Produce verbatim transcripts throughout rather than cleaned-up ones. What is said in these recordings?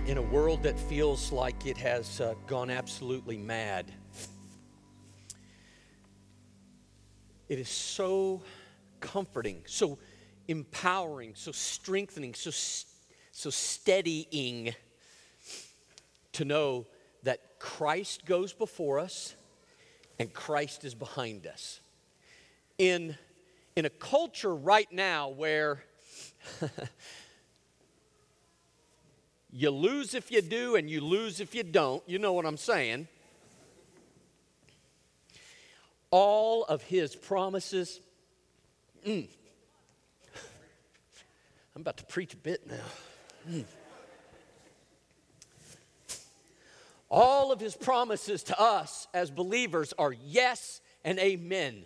in a world that feels like it has uh, gone absolutely mad, it is so comforting, so empowering, so strengthening, so so steadying to know that Christ goes before us and Christ is behind us. In in a culture right now where you lose if you do and you lose if you don't, you know what I'm saying. All of his promises, mm, I'm about to preach a bit now. Mm. All of his promises to us as believers are yes and amen.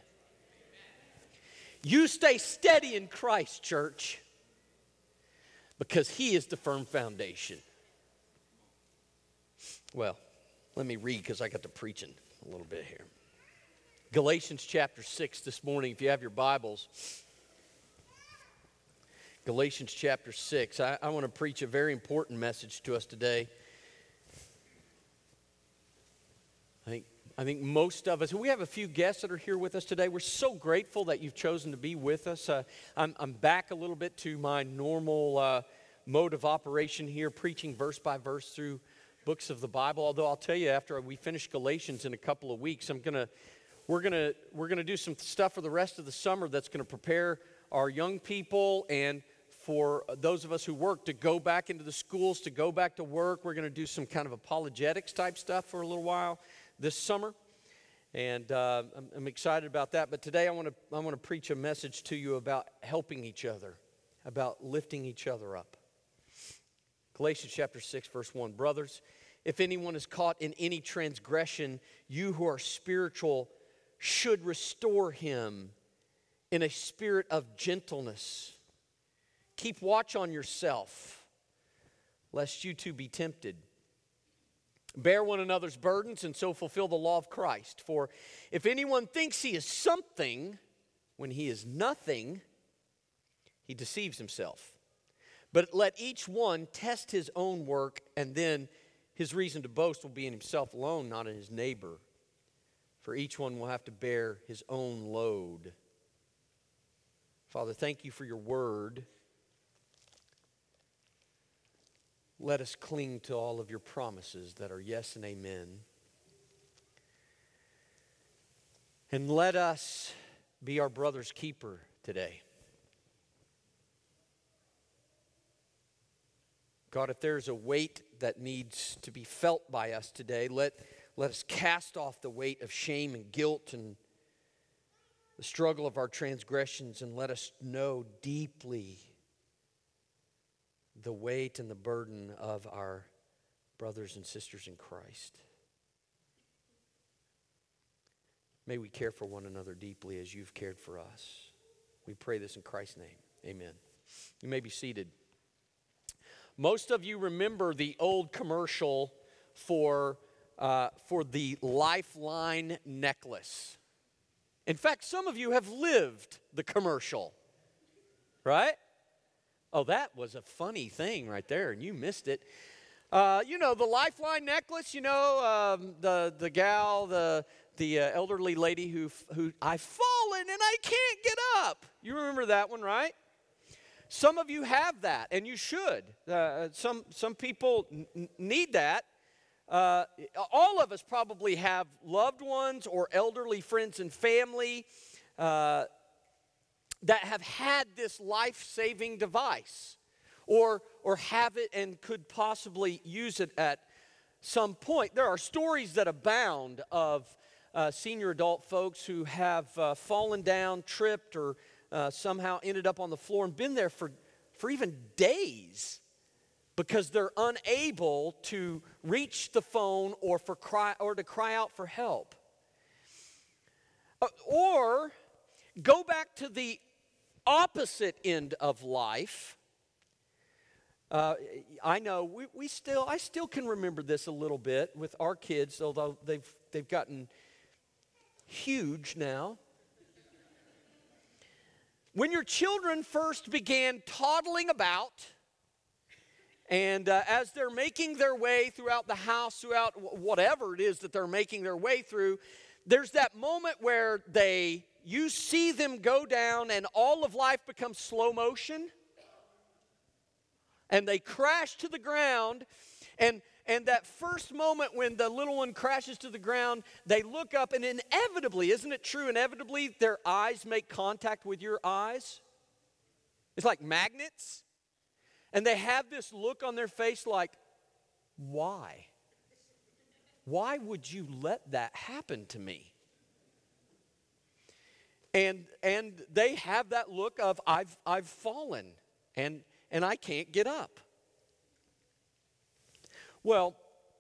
You stay steady in Christ, church, because he is the firm foundation. Well, let me read because I got to preaching a little bit here. Galatians chapter six this morning, if you have your Bibles. Galatians chapter six. I, I want to preach a very important message to us today. I think, I think most of us, we have a few guests that are here with us today. We're so grateful that you've chosen to be with us. Uh, I'm, I'm back a little bit to my normal uh, mode of operation here, preaching verse by verse through books of the Bible. Although I'll tell you, after we finish Galatians in a couple of weeks, I'm gonna, we're gonna, we're gonna do some stuff for the rest of the summer that's gonna prepare our young people and for those of us who work to go back into the schools, to go back to work. We're gonna do some kind of apologetics type stuff for a little while this summer, and uh, I'm, I'm excited about that. But today I want to I want to preach a message to you about helping each other, about lifting each other up. Galatians chapter six, verse one. Brothers, if anyone is caught in any transgression, you who are spiritual should restore him in a spirit of gentleness. Keep watch on yourself, lest you too be tempted. Bear one another's burdens and so fulfill the law of Christ. For if anyone thinks he is something when he is nothing, he deceives himself. But let each one test his own work, and then his reason to boast will be in himself alone, not in his neighbor. For each one will have to bear his own load. Father, thank you for your word. Let us cling to all of your promises that are yes and amen. And let us be our brother's keeper today. God, if there's a weight that needs to be felt by us today, let, let us cast off the weight of shame and guilt and the struggle of our transgressions, and let us know deeply the weight and the burden of our brothers and sisters in Christ. May we care for one another deeply as you've cared for us. We pray this in Christ's name. Amen. You may be seated. Most of you remember the old commercial for, uh, for the Lifeline necklace. In fact, some of you have lived the commercial, right? Oh, that was a funny thing right there, and you missed it. Uh, you know, the Lifeline necklace, you know, um, the, the gal, the, the uh, elderly lady who, who, I've fallen and I can't get up. You remember that one, right? Some of you have that, and you should. Uh, some, some people n- need that. Uh, all of us probably have loved ones or elderly friends and family uh that have had this life-saving device or, or have it and could possibly use it at some point. There are stories that abound of uh, senior adult folks who have uh, fallen down, tripped, or uh, somehow ended up on the floor and been there for, for even days because they're unable to reach the phone or, for cry, or to cry out for help. Uh, or go back to the opposite end of life. Uh, I know we, we still, I still can remember this a little bit with our kids, although they've they've gotten huge now. When your children first began toddling about And uh, as they're making their way throughout the house, throughout whatever it is that they're making their way through, there's that moment where they, you see them go down and all of life becomes slow motion. And they crash to the ground. And, and that first moment when the little one crashes to the ground, they look up and inevitably, isn't it true, inevitably their eyes make contact with your eyes? It's like magnets. And they have this look on their face like, why? Why would you let that happen to me? And and they have that look of, I've I've fallen and and I can't get up. Well,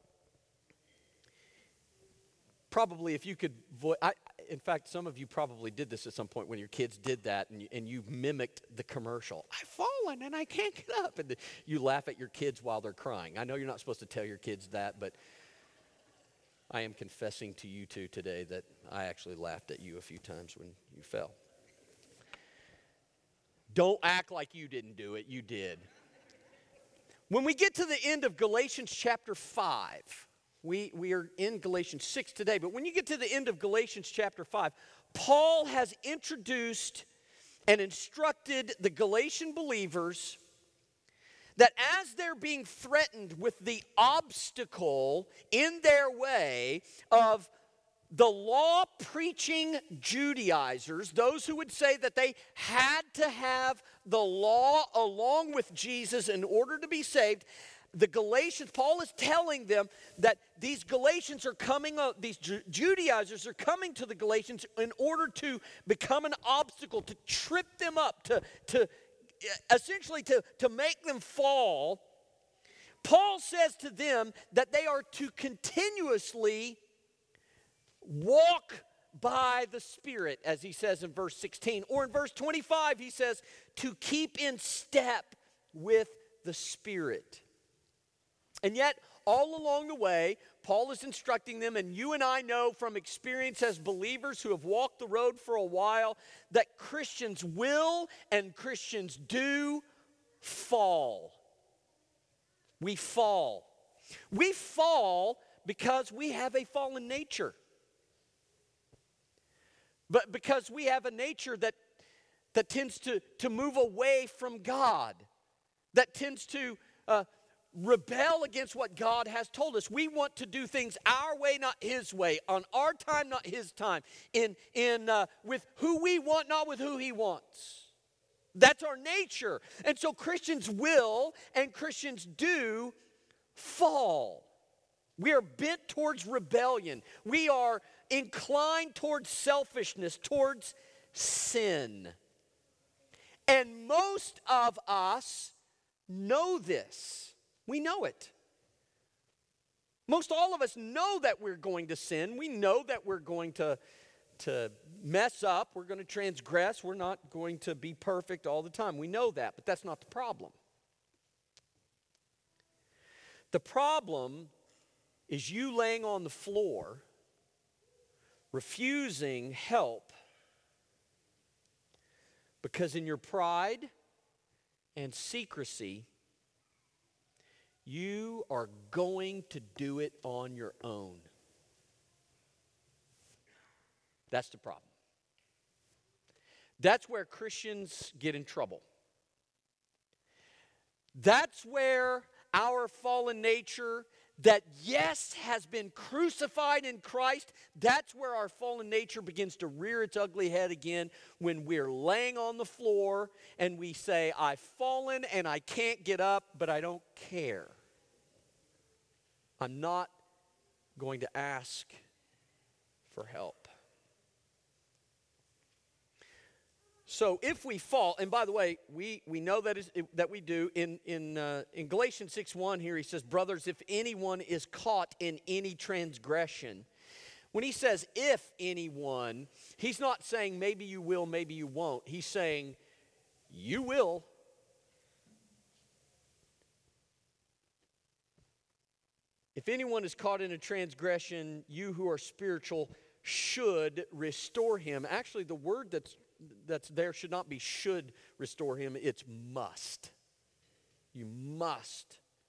probably if you could vo- I in fact, some of you probably did this at some point when your kids did that and you, and you mimicked the commercial. I've fallen and I can't get up. And the, you laugh at your kids while they're crying. I know you're not supposed to tell your kids that, but I am confessing to you two today that I actually laughed at you a few times when you fell. Don't act like you didn't do it. You did. When we get to the end of Galatians chapter five, We, we are in Galatians six today, but when you get to the end of Galatians chapter five, Paul has introduced and instructed the Galatian believers that as they're being threatened with the obstacle in their way of the law-preaching Judaizers, those who would say that they had to have the law along with Jesus in order to be saved, the Galatians, Paul is telling them that these Galatians are coming, uh, these Ju- Judaizers are coming to the Galatians in order to become an obstacle, to trip them up, to, to essentially to, to make them fall. Paul says to them that they are to continuously walk by the Spirit, as he says in verse sixteen. Or in verse twenty-five, he says to keep in step with the Spirit. And yet, all along the way, Paul is instructing them, and you and I know from experience as believers who have walked the road for a while, that Christians will and Christians do fall. We fall. We fall because we have a fallen nature. But because we have a nature that, that tends to, to move away from God, that tends to Uh, rebel against what God has told us. We want to do things our way, not His way, on our time, not His time, in, in uh, with who we want, not with who He wants. That's our nature. And so Christians will and Christians do fall. We are bent towards rebellion. We are inclined towards selfishness, towards sin. And most of us know this. We know it. Most all of us know that we're going to sin. We know that we're going to, to mess up. We're going to transgress. We're not going to be perfect all the time. We know that, but that's not the problem. The problem is you laying on the floor, refusing help, because in your pride and secrecy, you are going to do it on your own. That's the problem. That's where Christians get in trouble. That's where our fallen nature, that yes, has been crucified in Christ, that's where our fallen nature begins to rear its ugly head again when we're laying on the floor and we say, I've fallen and I can't get up, but I don't care. I'm not going to ask for help. So if we fall, and by the way, we, we know that is that we do. In in uh, in Galatians six one here, he says, brothers, if anyone is caught in any transgression. When he says if anyone, he's not saying maybe you will, maybe you won't. He's saying you will. If anyone is caught in a transgression, you who are spiritual should restore him. Actually, the word that's that's there should not be should restore him, it's must. You must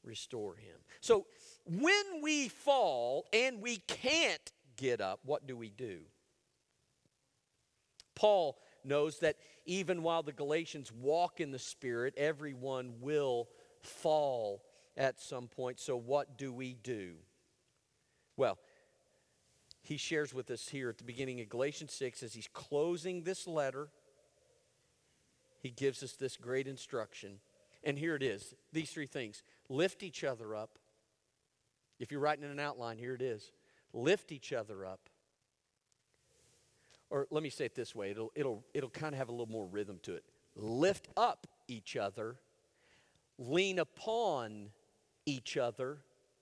restore him. So when we fall and we can't get up, what do we do? Paul knows that even while the Galatians walk in the Spirit, everyone will fall at some point. So what do we do? Well, he shares with us here at the beginning of Galatians six, as he's closing this letter, he gives us this great instruction. And here it is, these three things. Lift each other up. If you're writing in an outline, here it is. Lift each other up. Or let me say it this way. It'll, it'll, it'll kind of have a little more rhythm to it. Lift up each other. Lean upon each other.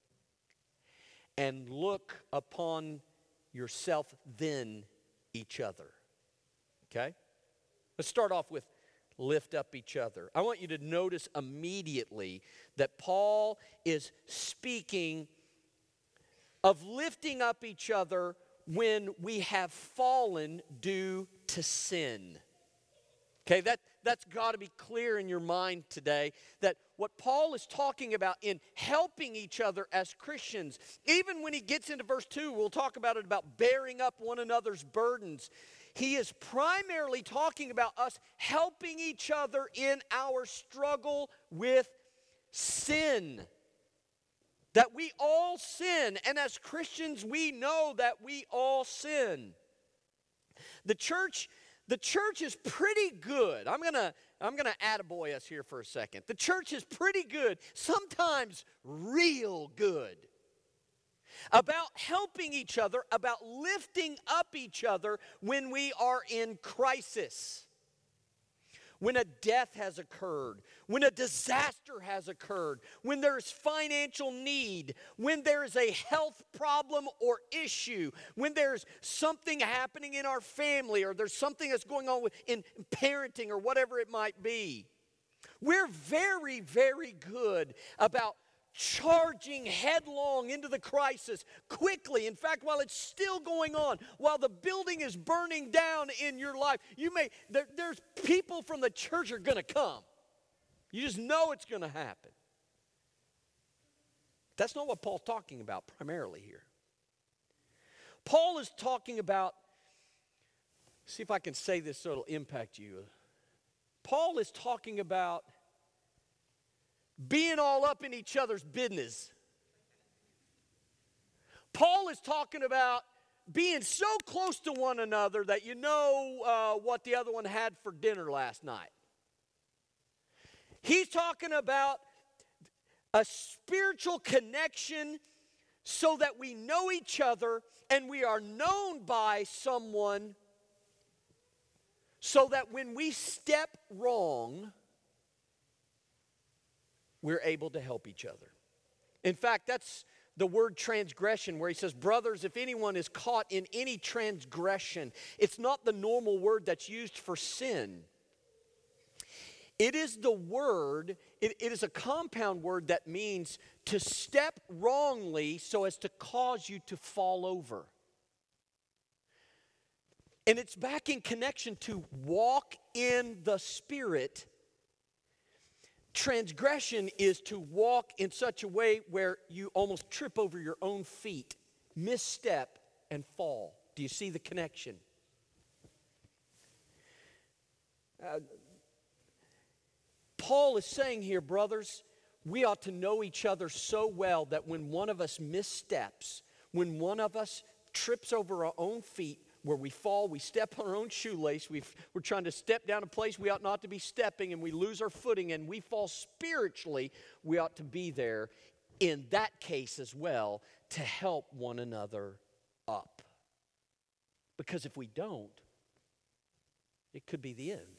And look upon yourself, then each other. Okay? Let's start off with lift up each other. I want you to notice immediately that Paul is speaking of lifting up each other when we have fallen due to sin. Okay, that, that's got to be clear in your mind today, that what Paul is talking about in helping each other as Christians, even when he gets into verse two, we'll talk about it, about bearing up one another's burdens. He is primarily talking about us helping each other in our struggle with sin. That we all sin, and as Christians we know that we all sin. The church, the church is pretty good. I'm gonna, I'm gonna attaboy us here for a second. The church is pretty good, sometimes real good, about helping each other, about lifting up each other when we are in crisis. When a death has occurred, when a disaster has occurred, when there's financial need, when there's a health problem or issue, when there's something happening in our family, or there's something that's going on with, in parenting or whatever it might be. We're very, very good about charging headlong into the crisis quickly. In fact, while it's still going on, while the building is burning down in your life, you may there, there's people from the church are going to come. You just know it's going to happen. That's not what Paul's talking about primarily here. Paul is talking about, see if I can say this so it'll impact you. Paul is talking about being all up in each other's business. Paul is talking about being so close to one another that you know uh, what the other one had for dinner last night. He's talking about a spiritual connection so that we know each other and we are known by someone, so that when we step wrong, we're able to help each other. In fact, that's the word transgression, where he says, brothers, if anyone is caught in any transgression, it's not the normal word that's used for sin. It is the word, it, it is a compound word that means to step wrongly so as to cause you to fall over. And it's back in connection to walk in the Spirit. Transgression is to walk in such a way where you almost trip over your own feet, misstep, and fall. Do you see the connection? Uh, Paul is saying here, brothers, we ought to know each other so well that when one of us missteps, when one of us trips over our own feet, where we fall, we step on our own shoelace, we've, we're trying to step down a place we ought not to be stepping, and we lose our footing, and we fall spiritually, we ought to be there in that case as well to help one another up. Because if we don't, it could be the end.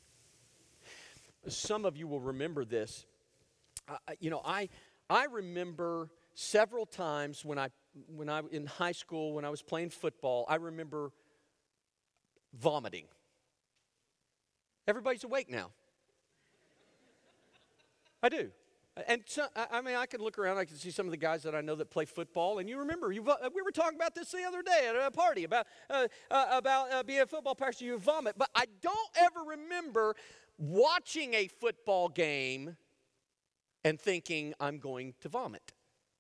Some of you will remember this. Uh, you know, I I remember several times when I when I in high school, when I was playing football, I remember vomiting. Everybody's awake now. I do. And so, I mean, I can look around, I can see some of the guys that I know that play football, and you remember, you, we were talking about this the other day at a party, about, uh, uh, about uh, being a football pastor, you vomit. But I don't ever remember watching a football game and thinking I'm going to vomit.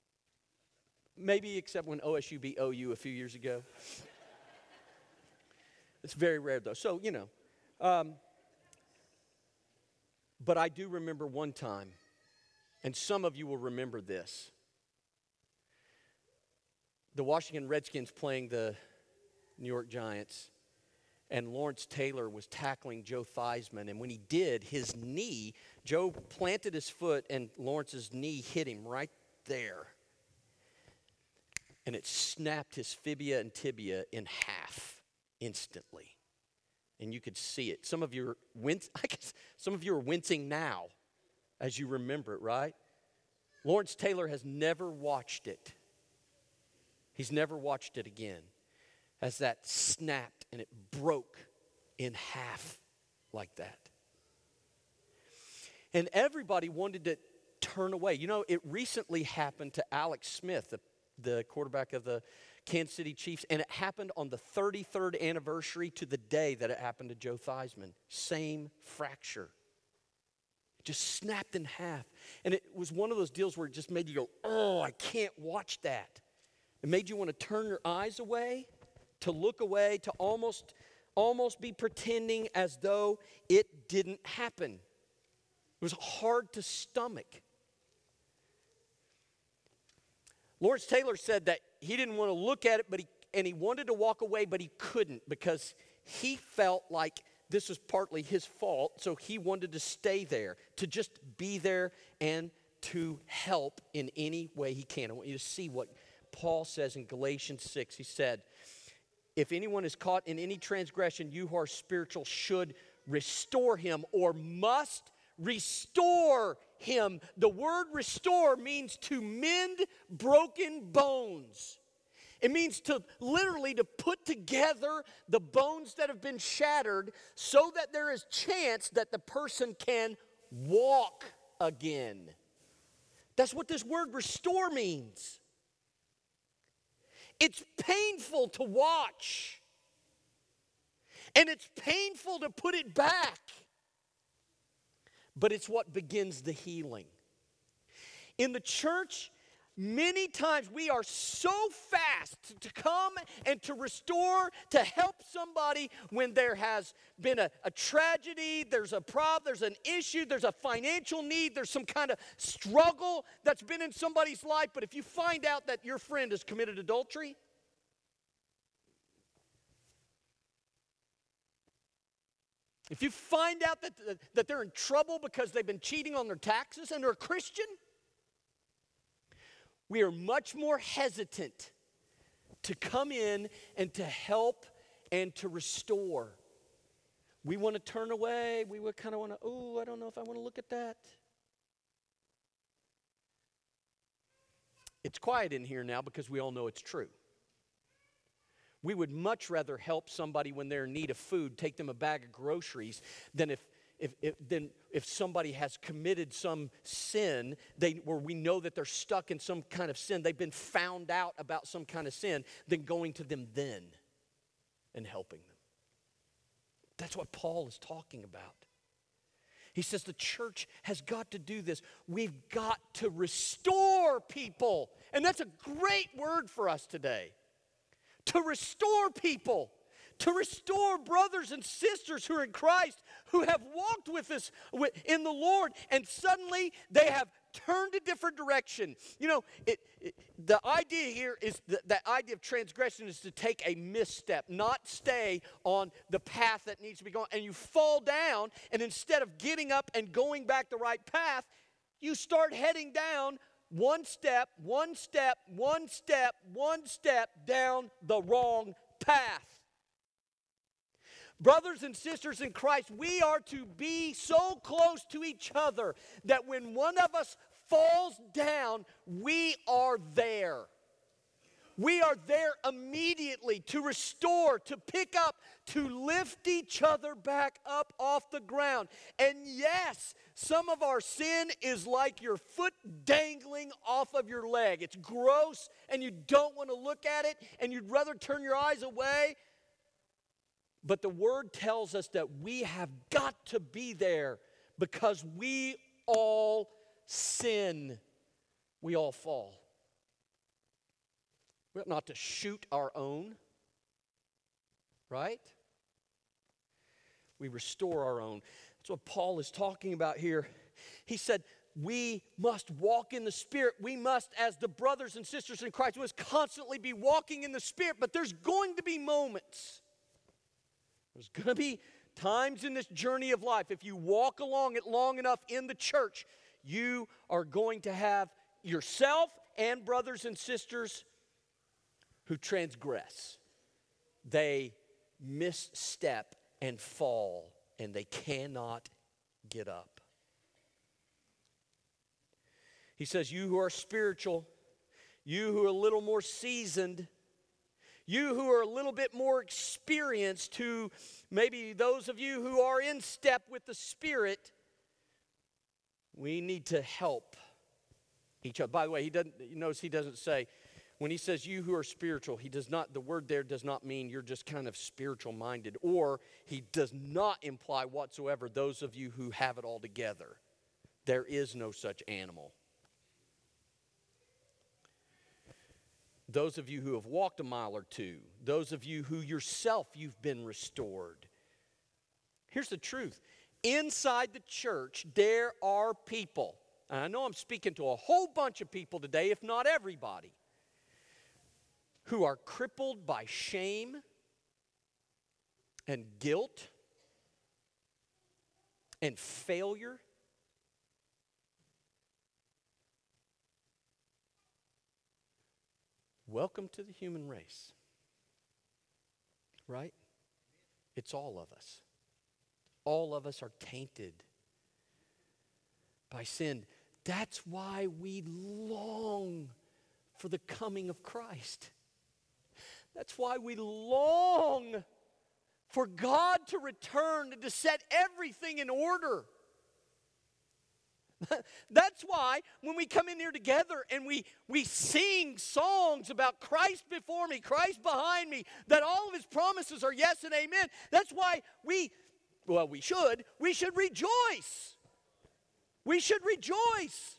Maybe except when O S U beat O U a few years ago. It's very rare though. So, you know. Um, but I do remember one time, and some of you will remember this. The Washington Redskins playing the New York Giants, and Lawrence Taylor was tackling Joe Theismann, and when he did, his knee, Joe planted his foot, and Lawrence's knee hit him right there. And it snapped his fibia and tibia in half instantly. And you could see it. Some of you are winc- I guess some of you are wincing now as you remember it, right? Lawrence Taylor has never watched it. He's never watched it again. As that snapped and it broke in half like that. And everybody wanted to turn away. You know, it recently happened to Alex Smith, the, the quarterback of the Kansas City Chiefs, and it happened on the thirty-third anniversary to the day that it happened to Joe Theismann. Same fracture. It just snapped in half. And it was one of those deals where it just made you go, oh, I can't watch that. It made you want to turn your eyes away, to look away, to almost, almost be pretending as though it didn't happen. It was hard to stomach. Lawrence Taylor said that he didn't want to look at it, but he, and he wanted to walk away, but he couldn't because he felt like this was partly his fault, so he wanted to stay there, to just be there and to help in any way he can. I want you to see what Paul says in Galatians six. He said, if anyone is caught in any transgression, you who are spiritual should restore him or must restore him. The word restore means to mend broken bones. It means to literally to put together the bones that have been shattered so that there is chance that the person can walk again. That's what this word restore means. It's painful to watch. And it's painful to put it back. But it's what begins the healing. In the church, many times we are so fast to come and to restore, to help somebody when there has been a, a tragedy, there's a problem, there's an issue, there's a financial need, there's some kind of struggle that's been in somebody's life. But if you find out that your friend has committed adultery, if you find out that, that they're in trouble because they've been cheating on their taxes and they're a Christian, we are much more hesitant to come in and to help and to restore. We want to turn away. We would kind of want to, oh, I don't know if I want to look at that. It's quiet in here now because we all know it's true. We would much rather help somebody when they're in need of food, take them a bag of groceries, than if if if, than if somebody has committed some sin they, where we know that they're stuck in some kind of sin. They've been found out about some kind of sin, than going to them then and helping them. That's what Paul is talking about. He says the church has got to do this. We've got to restore people. And that's a great word for us today. To restore people, to restore brothers and sisters who are in Christ, who have walked with us in the Lord, and suddenly they have turned a different direction. You know, it, it, the idea here is that the idea of transgression is to take a misstep, not stay on the path that needs to be going. And you fall down, and instead of getting up and going back the right path, you start heading down One step, one step, one step, one step down the wrong path. Brothers and sisters in Christ, we are to be so close to each other that when one of us falls down, we are there. We are there immediately to restore, to pick up, to lift each other back up off the ground. And yes, some of our sin is like your foot dangling off of your leg. It's gross and you don't want to look at it and you'd rather turn your eyes away. But the Word tells us that we have got to be there because we all sin, we all fall. We ought not to shoot our own, right? We restore our own. That's what Paul is talking about here. He said, we must walk in the Spirit. We must, as the brothers and sisters in Christ, we must constantly be walking in the Spirit. But there's going to be moments. There's going to be times in this journey of life. If you walk along it long enough in the church, you are going to have yourself and brothers and sisters who transgress. They misstep and fall, and they cannot get up. He says, you who are spiritual, you who are a little more seasoned, you who are a little bit more experienced, who maybe those of you who are in step with the Spirit, we need to help each other. By the way, he doesn't, you notice he doesn't say, when he says you who are spiritual, he does not, the word there does not mean you're just kind of spiritual minded, or he does not imply whatsoever those of you who have it all together. There is no such animal. Those of you who have walked a mile or two, those of you who yourself you've been restored. Here's the truth. Inside the church, there are people, and I know I'm speaking to a whole bunch of people today, if not everybody, who are crippled by shame and guilt and failure. Welcome to the human race, right? It's all of us. All of us are tainted by sin. That's why we long for the coming of Christ. That's why we long for God to return and to set everything in order. That's why when we come in here together and we, we sing songs about Christ before me, Christ behind me, that all of his promises are yes and amen. That's why we, well, we should, we should rejoice. We should rejoice.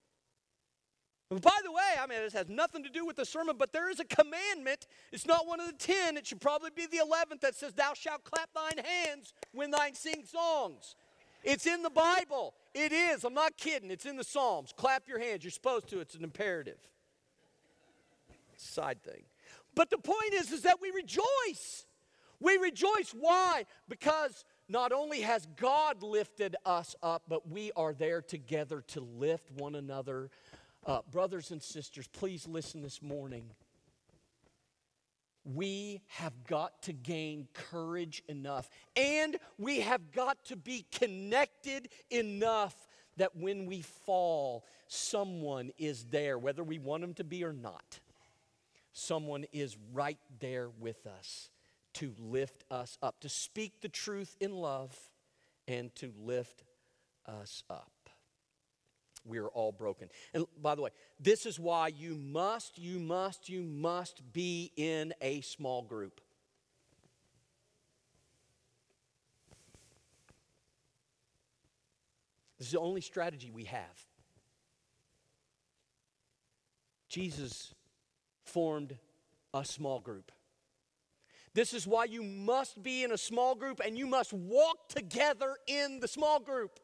By the way, I mean, this has nothing to do with the sermon, but there is a commandment. It's not one of the ten. It should probably be the eleventh that says, thou shalt clap thine hands when thine sing songs. It's in the Bible. It is. I'm not kidding. It's in the Psalms. Clap your hands. You're supposed to. It's an imperative. Side thing. But the point is, is that we rejoice. We rejoice. Why? Because not only has God lifted us up, but we are there together to lift one another up. Brothers and sisters, please listen this morning. We have got to gain courage enough, and we have got to be connected enough that when we fall, someone is there, whether we want them to be or not. Someone is right there with us to lift us up, to speak the truth in love, and to lift us up. We are all broken. And by the way, this is why you must, you must, you must be in a small group. This is the only strategy we have. Jesus formed a small group. This is why you must be in a small group, and you must walk together in the small group.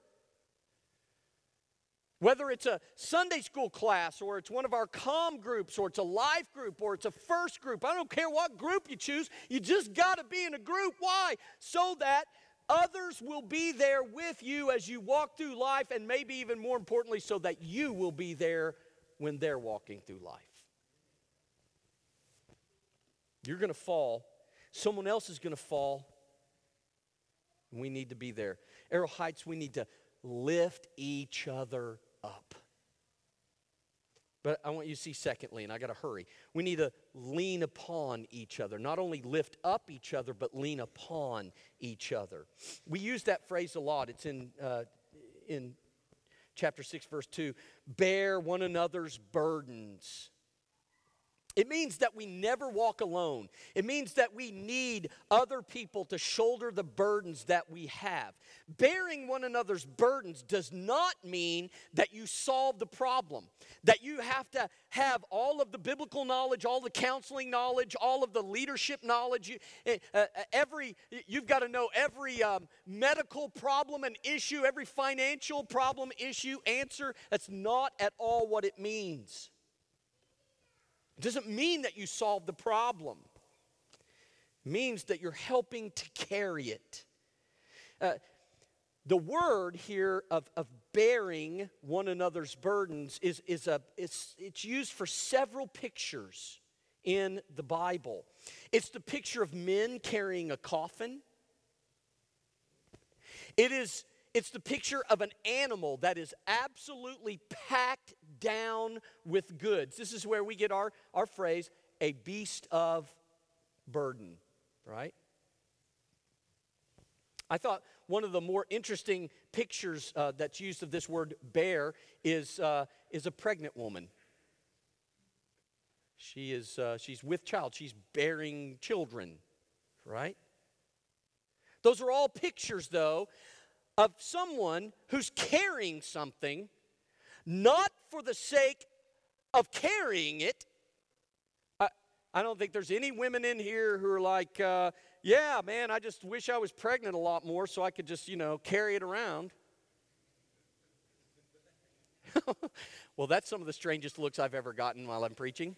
Whether it's a Sunday school class, or it's one of our comm groups, or it's a life group, or it's a first group. I don't care what group you choose. You just got to be in a group. Why? So that others will be there with you as you walk through life, and maybe even more importantly, so that you will be there when they're walking through life. You're going to fall. Someone else is going to fall. We need to be there. Arrow Heights, we need to lift each other up. But I want you to see secondly, and I got to hurry, we need to lean upon each other. Not only lift up each other, but lean upon each other. We use that phrase a lot. It's in uh, in chapter six, verse two. Bear one another's burdens. It means that we never walk alone. It means that we need other people to shoulder the burdens that we have. Bearing one another's burdens does not mean that you solve the problem, that you have to have all of the biblical knowledge, all the counseling knowledge, all of the leadership knowledge. You, uh, every, you've got to know every um, medical problem and issue, every financial problem, issue, answer. That's not at all what it means. It doesn't mean that you solve the problem. It means that you're helping to carry it. Uh, the word here of, of bearing one another's burdens is, is a, it's, it's used for several pictures in the Bible. It's the picture of men carrying a coffin. It is It's the picture of an animal that is absolutely packed down with goods. This is where we get our, our phrase, a beast of burden, right? I thought one of the more interesting pictures uh, that's used of this word bear is, uh, is a pregnant woman. She is, uh, she's with child. She's bearing children, right? Those are all pictures, though, of someone who's carrying something, not for the sake of carrying it. I, I don't think there's any women in here who are like, uh, yeah, man, I just wish I was pregnant a lot more so I could just, you know, carry it around. Well, that's some of the strangest looks I've ever gotten while I'm preaching.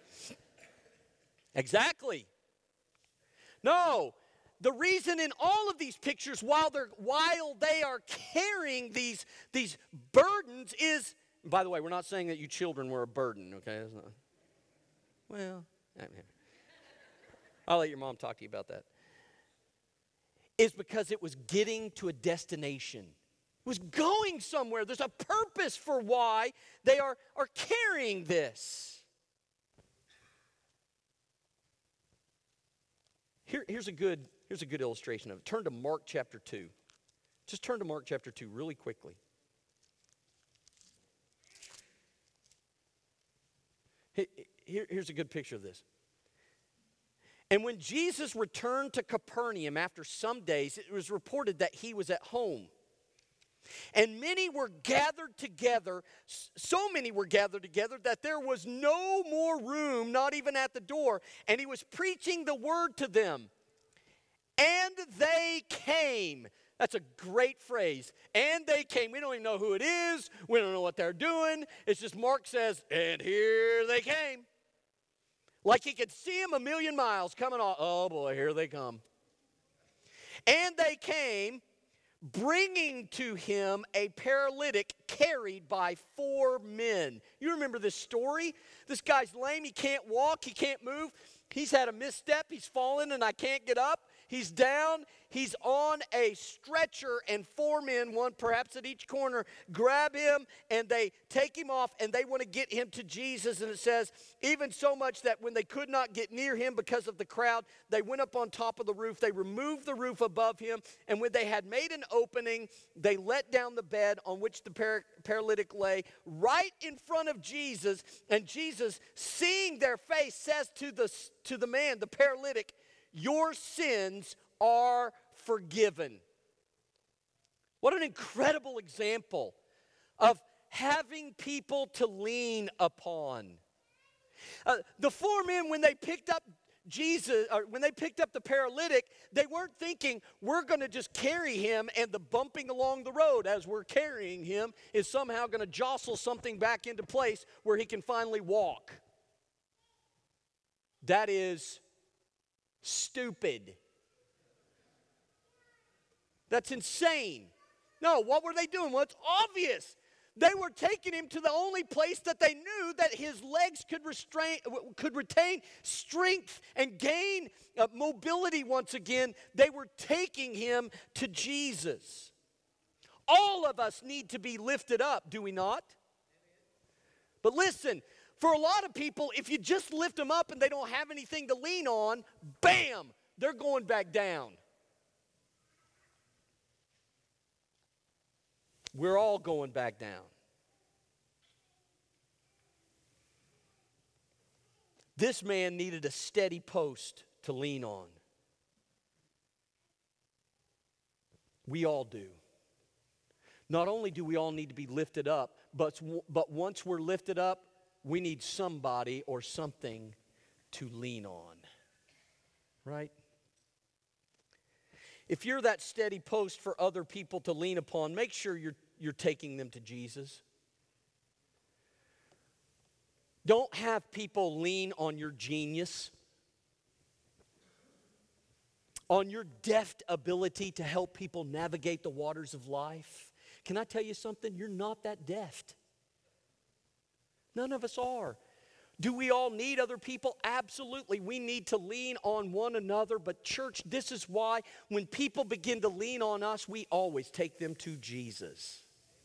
Exactly. No. The reason in all of these pictures, while they're while they are carrying these, these burdens, is, by the way, we're not saying that you children were a burden, okay? That's not, well, I'll let your mom talk to you about that. Is because it was getting to a destination. It was going somewhere. There's a purpose for why they are, are carrying this. Here, here's a good Here's a good illustration of it. Turn to Mark chapter two. Just turn to Mark chapter two really quickly. Here, here's a good picture of this. And when Jesus returned to Capernaum after some days, it was reported that he was at home. And many were gathered together, so many were gathered together that there was no more room, not even at the door. And he was preaching the word to them. And they came. That's a great phrase. And they came. We don't even know who it is. We don't know what they're doing. It's just Mark says, and here they came. Like he could see them a million miles coming off. Oh boy, here they come. And they came, bringing to him a paralytic carried by four men. You remember this story? This guy's lame. He can't walk. He can't move. He's had a misstep. He's fallen and I can't get up. He's down, he's on a stretcher, and four men, one perhaps at each corner, grab him, and they take him off, and they want to get him to Jesus. And it says, even so much that when they could not get near him because of the crowd, they went up on top of the roof. They removed the roof above him, and when they had made an opening, they let down the bed on which the par- paralytic lay right in front of Jesus. And Jesus, seeing their face, says to the, to the man, the paralytic, your sins are forgiven. What an incredible example of having people to lean upon. Uh, the four men, when they picked up Jesus, or when they picked up the paralytic, they weren't thinking, we're going to just carry him, and the bumping along the road as we're carrying him is somehow going to jostle something back into place where he can finally walk. That is stupid. That's insane. No, what were they doing? Well, it's obvious. They were taking him to the only place that they knew that his legs could restrain, could retain strength and gain uh, mobility once again. They were taking him to Jesus. All of us need to be lifted up, do we not? But listen, for a lot of people, if you just lift them up and they don't have anything to lean on, bam, they're going back down. We're all going back down. This man needed a steady post to lean on. We all do. Not only do we all need to be lifted up, but, but once we're lifted up, we need somebody or something to lean on. Right? If you're that steady post for other people to lean upon, make sure you're, you're taking them to Jesus. Don't have people lean on your genius, on your deft ability to help people navigate the waters of life. Can I tell you something? You're not that deft. None of us are. Do we all need other people? Absolutely. We need to lean on one another. But church, this is why when people begin to lean on us, we always take them to Jesus.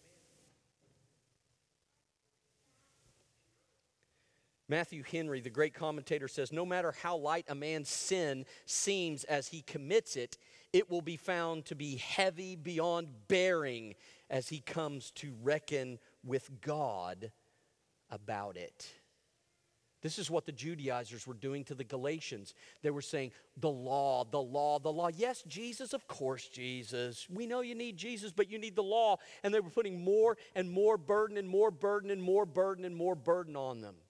Matthew Henry, the great commentator, says, no matter how light a man's sin seems as he commits it, it will be found to be heavy beyond bearing as he comes to reckon with God about it. This is what the Judaizers were doing to the Galatians. They were saying, the law, the law, the law. Yes, Jesus, of course, Jesus. We know you need Jesus, but you need the law. And they were putting more and more burden and more burden and more burden and more burden on them.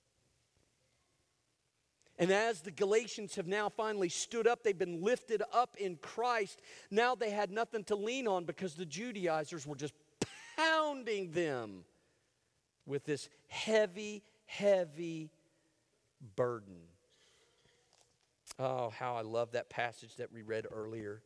And as the Galatians have now finally stood up, they've been lifted up in Christ. Now they had nothing to lean on because the Judaizers were just pounding them with this heavy, heavy burden. Oh, how I love that passage that we read earlier.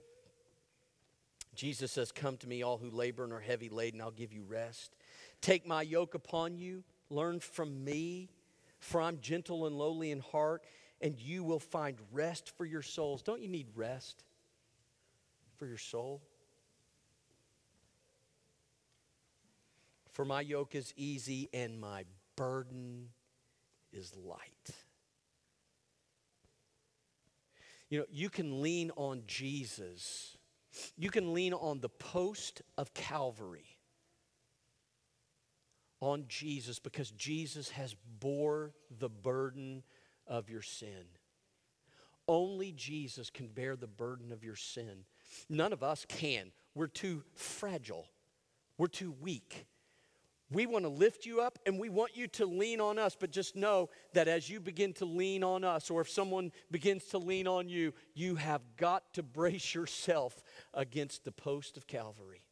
Jesus says, come to me all who labor and are heavy laden, I'll give you rest. Take my yoke upon you, learn from me. For I'm gentle and lowly in heart, and you will find rest for your souls. Don't you need rest for your soul? For my yoke is easy and my burden is light. You know, you can lean on Jesus. You can lean on the post of Calvary. On Jesus, because Jesus has bore the burden of your sin. Only Jesus can bear the burden of your sin. None of us can. We're too fragile. We're too weak. We want to lift you up and we want you to lean on us, but just know that as you begin to lean on us, or if someone begins to lean on you, you have got to brace yourself against the post of Calvary.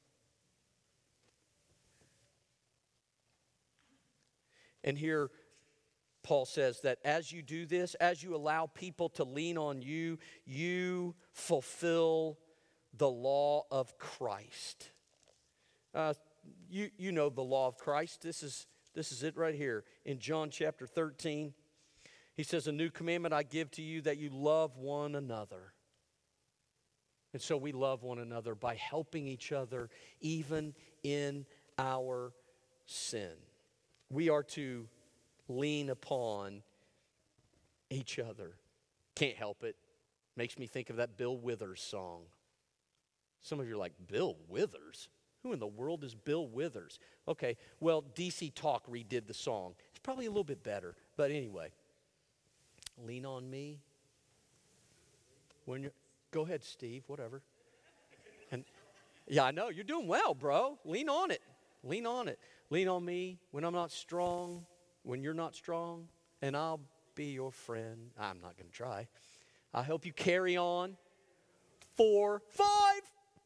And here Paul says that as you do this, as you allow people to lean on you, you fulfill the law of Christ. Uh, you, you know the law of Christ. This is, this is it right here. In John chapter thirteen, he says, a new commandment I give to you, that you love one another. And so we love one another by helping each other even in our sin. We are to lean upon each other. Can't help it. Makes me think of that Bill Withers song. Some of you are like, Bill Withers? Who in the world is Bill Withers? Okay, well, D C Talk redid the song. It's probably a little bit better. But anyway, lean on me. When you're, go ahead, Steve, whatever. And yeah, I know, you're doing well, bro. Lean on it. Lean on it. Lean on me when I'm not strong, when you're not strong, and I'll be your friend. I'm not going to try. I'll help you carry on. Four, five.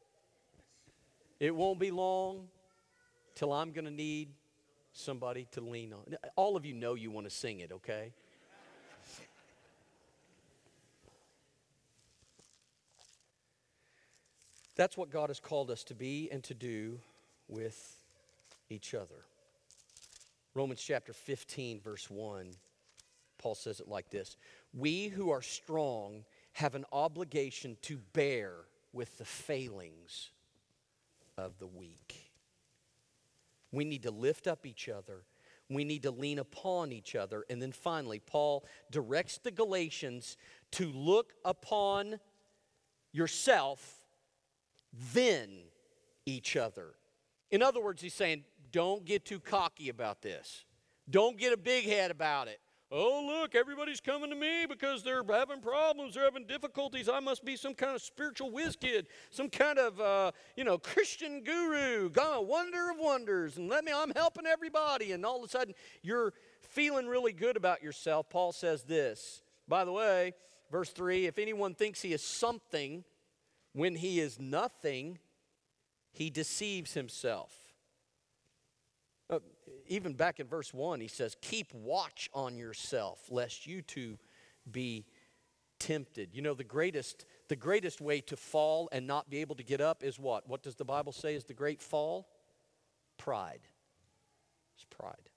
It won't be long till I'm going to need somebody to lean on. All of you know you want to sing it, okay? That's what God has called us to be and to do with each other. Romans chapter fifteen, verse one, Paul says it like this. We who are strong have an obligation to bear with the failings of the weak. We need to lift up each other. We need to lean upon each other. And then finally, Paul directs the Galatians to look upon yourself, then each other. In other words, he's saying, don't get too cocky about this. Don't get a big head about it. oh, look, everybody's coming to me because they're having problems, they're having difficulties. I must be some kind of spiritual whiz kid, some kind of, uh, you know, Christian guru, God, wonder of wonders, and let me, I'm helping everybody. And all of a sudden, you're feeling really good about yourself. Paul says this, by the way, verse three, if anyone thinks he is something when he is nothing, he deceives himself. Uh, even back in verse one, he says, keep watch on yourself, lest you too be tempted. You know, the greatest, the greatest way to fall and not be able to get up is what? What does the Bible say is the great fall? Pride. It's pride.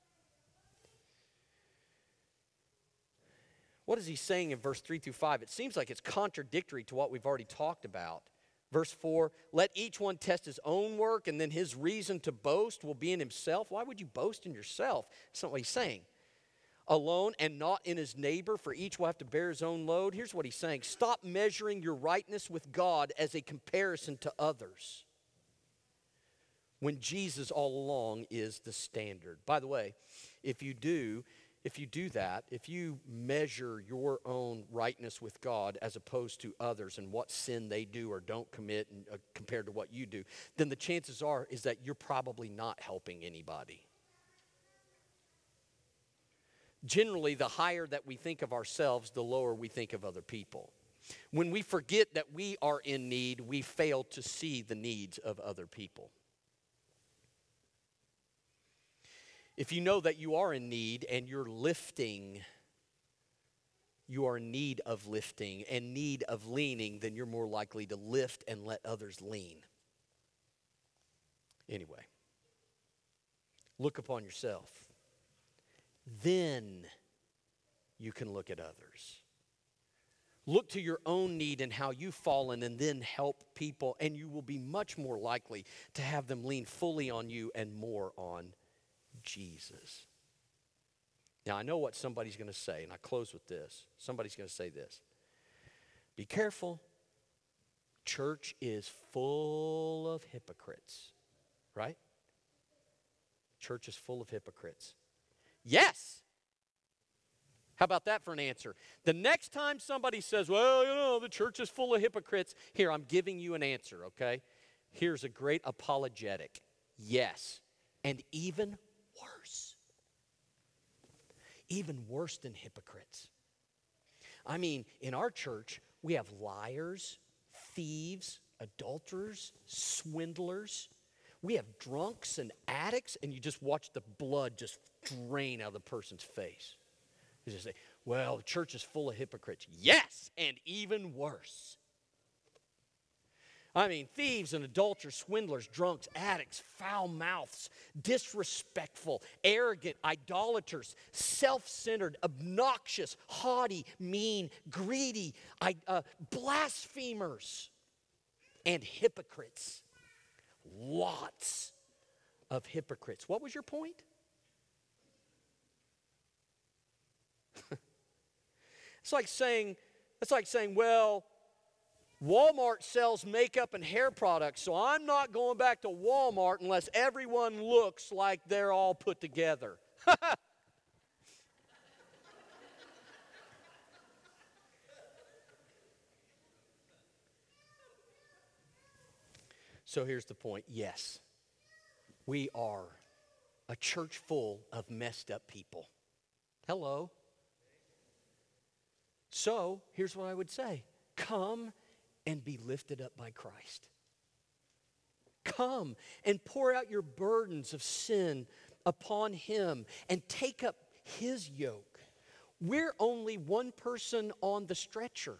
What is he saying in verse three through five? It seems like it's contradictory to what we've already talked about. Verse four, let each one test his own work, and then his reason to boast will be in himself. Why would you boast in yourself? That's not what he's saying. Alone and not in his neighbor, for each will have to bear his own load. Here's what he's saying. Stop measuring your rightness with God as a comparison to others, when Jesus all along is the standard. By the way, if you do, If you do that, if you measure your own rightness with God as opposed to others and what sin they do or don't commit and, uh, compared to what you do, then the chances are is that you're probably not helping anybody. Generally, the higher that we think of ourselves, the lower we think of other people. When we forget that we are in need, we fail to see the needs of other people. If you know that you are in need and you're lifting, you are in need of lifting and need of leaning, then you're more likely to lift and let others lean. Anyway, look upon yourself. Then you can look at others. Look to your own need and how you've fallen, and then help people, and you will be much more likely to have them lean fully on you and more on Jesus. Now, I know what somebody's going to say, and I close with this. Somebody's going to say this. Be careful. Church is full of hypocrites, right? Church is full of hypocrites. Yes. How about that for an answer? The next time somebody says, well, you know, the church is full of hypocrites, here, I'm giving you an answer, okay? Here's a great apologetic. Yes. And even worse. Even worse than hypocrites. I mean, in our church, we have liars, thieves, adulterers, swindlers. We have drunks and addicts, and you just watch the blood just drain out of the person's face. You just say, well, the church is full of hypocrites. Yes, and even worse. I mean, thieves and adulterers, swindlers, drunks, addicts, foul mouths, disrespectful, arrogant, idolaters, self-centered, obnoxious, haughty, mean, greedy, uh, blasphemers, and hypocrites. Lots of hypocrites. What was your point? It's like saying, it's like saying, well, Walmart sells makeup and hair products, so I'm not going back to Walmart unless everyone looks like they're all put together. So here's the point. Yes, we are a church full of messed up people. Hello. So here's what I would say. Come and be lifted up by Christ. Come and pour out your burdens of sin upon Him and take up His yoke. We're only one person on the stretcher.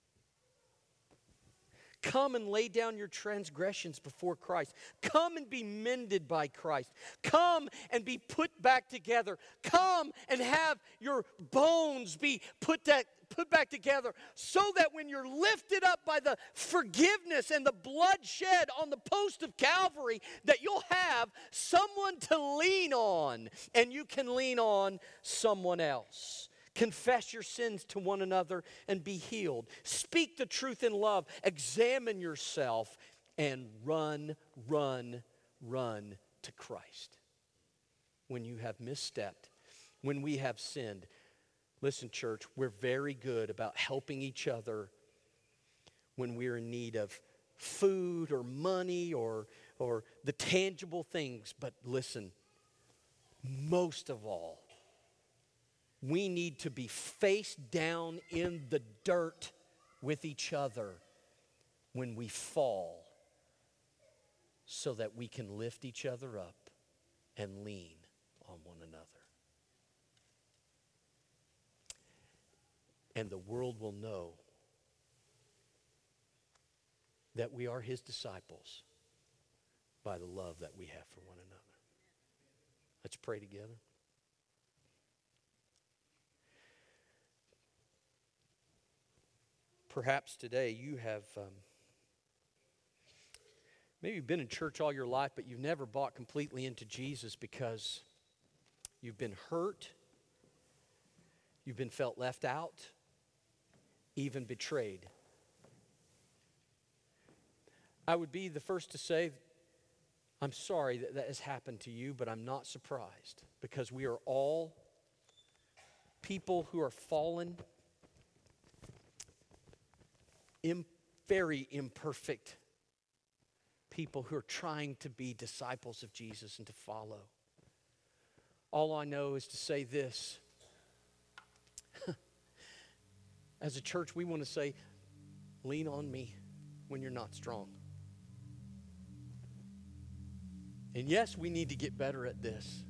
Come and lay down your transgressions before Christ. Come and be mended by Christ. Come and be put back together. Come and have your bones be put that put back together so that when you're lifted up by the forgiveness and the blood shed on the post of Calvary, that you'll have someone to lean on, and you can lean on someone else. Confess your sins to one another and be healed. Speak the truth in love. Examine yourself and run, run, run to Christ. When you have misstepped when we have sinned. Listen, church, we're very good about helping each other when we're in need of food or money or, or the tangible things. But listen, most of all, we need to be face down in the dirt with each other when we fall, so that we can lift each other up and lean on one another. And the world will know that we are His disciples by the love that we have for one another. Let's pray together. Perhaps today you have um, maybe you've been in church all your life, but you've never bought completely into Jesus because you've been hurt, you've been felt left out, even betrayed. I would be the first to say, I'm sorry that that has happened to you, but I'm not surprised, because we are all people who are fallen, im- very imperfect people who are trying to be disciples of Jesus and to follow. All I know is to say this. As a church, we want to say, lean on me when you're not strong. And yes, we need to get better at this.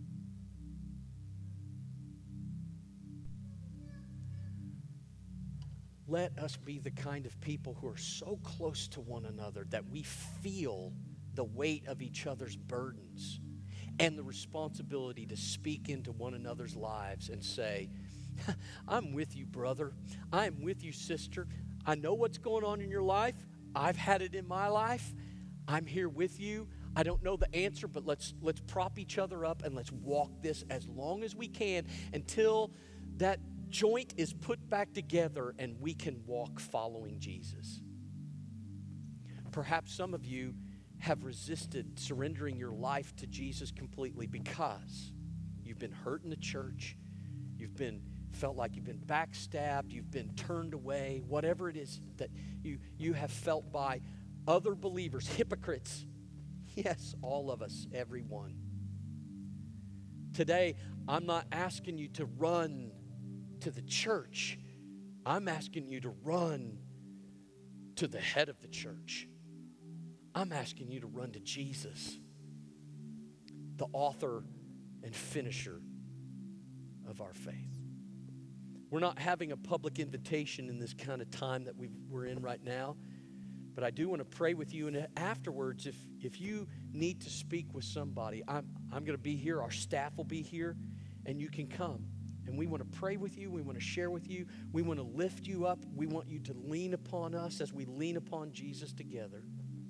Let us be the kind of people who are so close to one another that we feel the weight of each other's burdens and the responsibility to speak into one another's lives and say, I'm with you, brother. I'm with you, sister. I know what's going on in your life. I've had it in my life. I'm here with you. I don't know the answer, but let's let's prop each other up and let's walk this as long as we can until that joint is put back together and we can walk following Jesus. Perhaps some of you have resisted surrendering your life to Jesus completely because you've been hurt in the church, you've been felt like you've been backstabbed, you've been turned away, whatever it is that you, you have felt by other believers, hypocrites. Yes, all of us, everyone. Today, I'm not asking you to run to the church. I'm asking you to run to the head of the church. I'm asking you to run to Jesus, the author and finisher of our faith. We're not having a public invitation in this kind of time that we've, we're in right now, but I do want to pray with you. And afterwards, if, if you need to speak with somebody, I'm, I'm going to be here. Our staff will be here, and you can come. And we want to pray with you. We want to share with you. We want to lift you up. We want you to lean upon us as we lean upon Jesus together.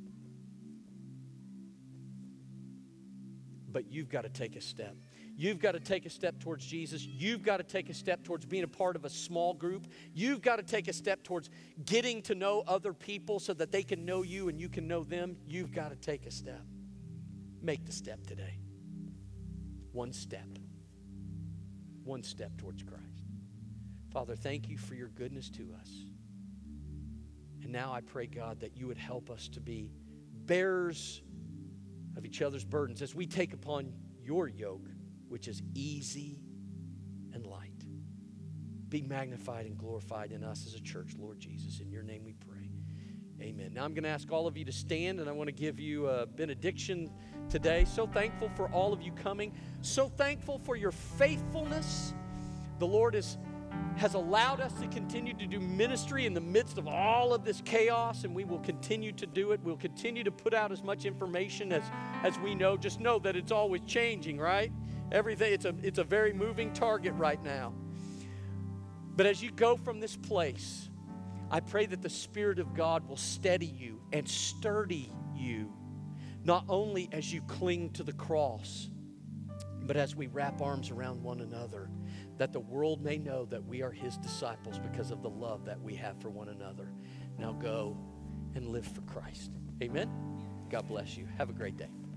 But you've got to take a step. You've got to take a step towards Jesus. You've got to take a step towards being a part of a small group. You've got to take a step towards getting to know other people so that they can know you and you can know them. You've got to take a step. Make the step today. One step. One step towards Christ. Father, thank you for your goodness to us. And now I pray, God, that you would help us to be bearers of each other's burdens as we take upon your yoke, which is easy and light. Be magnified and glorified in us as a church, Lord Jesus. In your name we pray. Amen. Now I'm going to ask all of you to stand, and I want to give you a benediction today. So thankful for all of you coming. So thankful for your faithfulness. The Lord is, has allowed us to continue to do ministry in the midst of all of this chaos, and we will continue to do it. We'll continue to put out as much information as, as we know. Just know that it's always changing, right? Everything, it's a, it's a very moving target right now. But as you go from this place, I pray that the Spirit of God will steady you and sturdy you, not only as you cling to the cross, but as we wrap arms around one another, that the world may know that we are His disciples because of the love that we have for one another. Now go and live for Christ. Amen. God bless you. Have a great day.